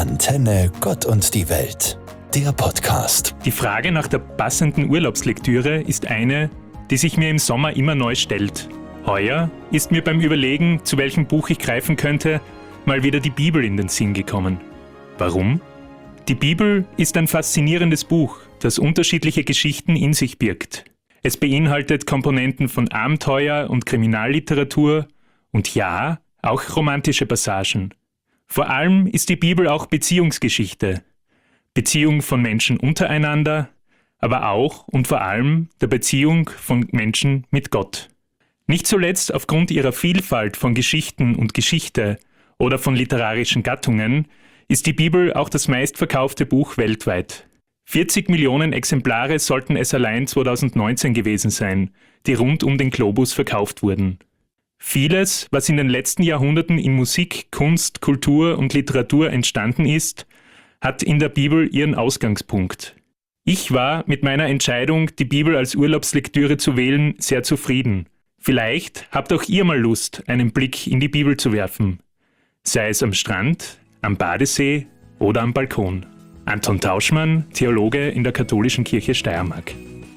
Antenne Gott und die Welt, der Podcast. Die Frage nach der passenden Urlaubslektüre ist eine, die sich mir im Sommer immer neu stellt. Heuer ist mir beim Überlegen, zu welchem Buch ich greifen könnte, mal wieder die Bibel in den Sinn gekommen. Warum? Die Bibel ist ein faszinierendes Buch, das unterschiedliche Geschichten in sich birgt. Es beinhaltet Komponenten von Abenteuer- und Kriminalliteratur und ja, auch romantische Passagen. Vor allem ist die Bibel auch Beziehungsgeschichte. Beziehung von Menschen untereinander, aber auch und vor allem der Beziehung von Menschen mit Gott. Nicht zuletzt aufgrund ihrer Vielfalt von Geschichten und Geschichte oder von literarischen Gattungen ist die Bibel auch das meistverkaufte Buch weltweit. 40 Millionen Exemplare sollten es allein 2019 gewesen sein, die rund um den Globus verkauft wurden. Vieles, was in den letzten Jahrhunderten in Musik, Kunst, Kultur und Literatur entstanden ist, hat in der Bibel ihren Ausgangspunkt. Ich war mit meiner Entscheidung, die Bibel als Urlaubslektüre zu wählen, sehr zufrieden. Vielleicht habt auch ihr mal Lust, einen Blick in die Bibel zu werfen. Sei es am Strand, am Badesee oder am Balkon. Anton Tauschmann, Theologe in der Katholischen Kirche Steiermark.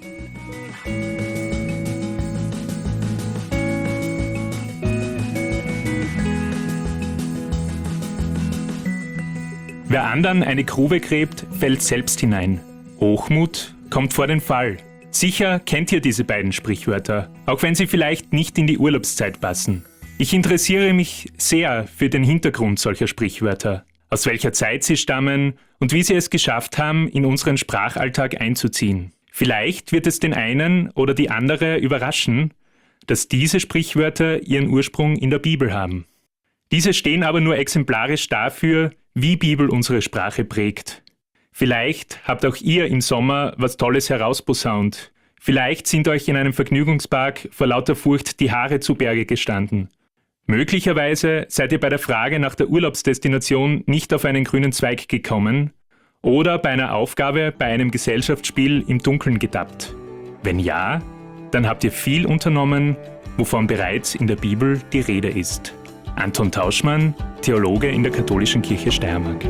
Wer anderen eine Grube gräbt, fällt selbst hinein. Hochmut kommt vor den Fall. Sicher kennt ihr diese beiden Sprichwörter, auch wenn sie vielleicht nicht in die Urlaubszeit passen. Ich interessiere mich sehr für den Hintergrund solcher Sprichwörter, aus welcher Zeit sie stammen und wie sie es geschafft haben, in unseren Sprachalltag einzuziehen. Vielleicht wird es den einen oder die andere überraschen, dass diese Sprichwörter ihren Ursprung in der Bibel haben. Diese stehen aber nur exemplarisch dafür, wie Bibel unsere Sprache prägt. Vielleicht habt auch ihr im Sommer was Tolles herausposaunt. Vielleicht sind euch in einem Vergnügungspark vor lauter Furcht die Haare zu Berge gestanden. Möglicherweise seid ihr bei der Frage nach der Urlaubsdestination nicht auf einen grünen Zweig gekommen oder bei einer Aufgabe bei einem Gesellschaftsspiel im Dunkeln getappt. Wenn ja, dann habt ihr viel unternommen, wovon bereits in der Bibel die Rede ist. Anton Tauschmann, Theologe in der Katholischen Kirche Steiermark.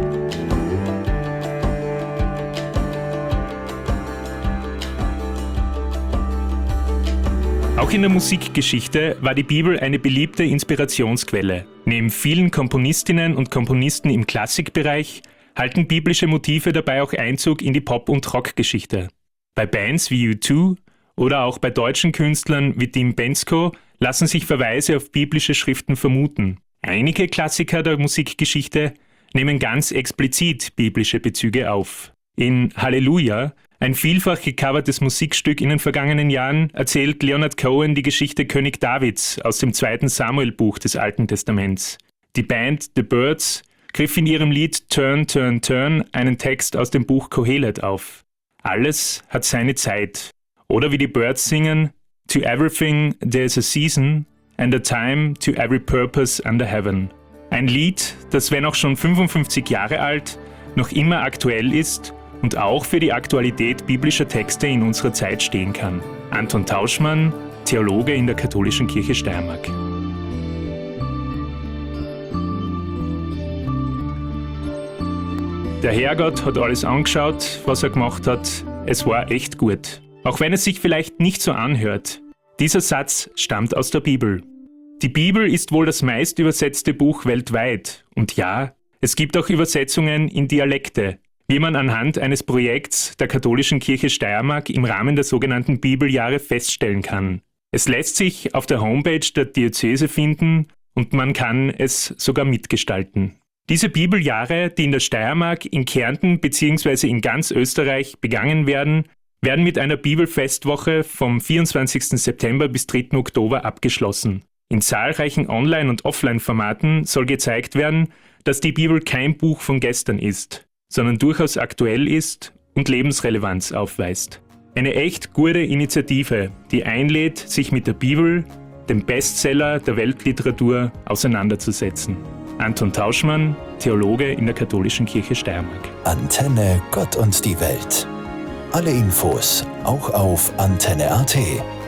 Auch in der Musikgeschichte war die Bibel eine beliebte Inspirationsquelle. Neben vielen Komponistinnen und Komponisten im Klassikbereich halten biblische Motive dabei auch Einzug in die Pop- und Rockgeschichte. Bei Bands wie U2 oder auch bei deutschen Künstlern wie Tim Bendzko lassen sich Verweise auf biblische Schriften vermuten. Einige Klassiker der Musikgeschichte nehmen ganz explizit biblische Bezüge auf. In Halleluja, ein vielfach gecovertes Musikstück in den vergangenen Jahren, erzählt Leonard Cohen die Geschichte König Davids aus dem 2. Samuel-Buch des Alten Testaments. Die Band The Byrds griff in ihrem Lied Turn, Turn, Turn einen Text aus dem Buch Kohelet auf. Alles hat seine Zeit. Oder wie die Byrds singen, To everything there's a season and a time to every purpose under heaven. Ein Lied, das, wenn auch schon 55 Jahre alt, noch immer aktuell ist und auch für die Aktualität biblischer Texte in unserer Zeit stehen kann. Anton Tauschmann, Theologe in der Katholischen Kirche Steiermark. Der Herrgott hat alles angeschaut, was er gemacht hat. Es war echt gut. Auch wenn es sich vielleicht nicht so anhört. Dieser Satz stammt aus der Bibel. Die Bibel ist wohl das meist übersetzte Buch weltweit. Und ja, es gibt auch Übersetzungen in Dialekte, wie man anhand eines Projekts der Katholischen Kirche Steiermark im Rahmen der sogenannten Bibeljahre feststellen kann. Es lässt sich auf der Homepage der Diözese finden und man kann es sogar mitgestalten. Diese Bibeljahre, die in der Steiermark, in Kärnten bzw. in ganz Österreich begangen werden mit einer Bibelfestwoche vom 24. September bis 3. Oktober abgeschlossen. In zahlreichen Online- und Offline-Formaten soll gezeigt werden, dass die Bibel kein Buch von gestern ist, sondern durchaus aktuell ist und Lebensrelevanz aufweist. Eine echt gute Initiative, die einlädt, sich mit der Bibel, dem Bestseller der Weltliteratur, auseinanderzusetzen. Anton Tauschmann, Theologe in der Katholischen Kirche Steiermark. Antenne Gott und die Welt. Alle Infos auch auf antenne.at.